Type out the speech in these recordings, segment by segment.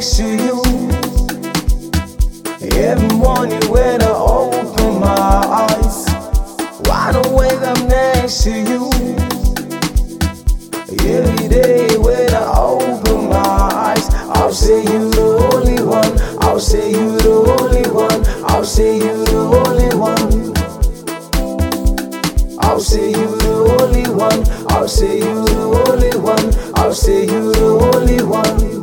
next to you. Every morning when I open my eyes, wide awake I'm next to you. Every day when I open my eyes, I'll say you the only one. I'll say you the only one. I'll say you the only one. I'll say you the only one. I'll say you the only one. I'll say you the only one.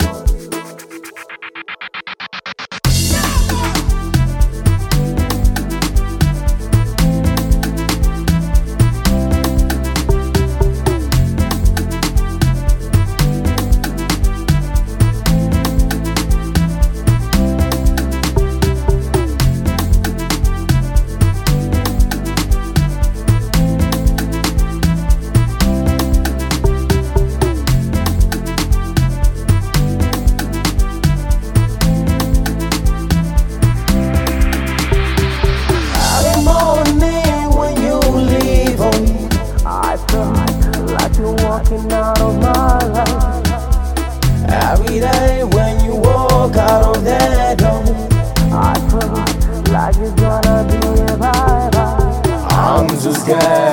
Walking out of my life. Every day when you walk out of that door, I feel like it's gonna be a bye-bye. I'm so scared.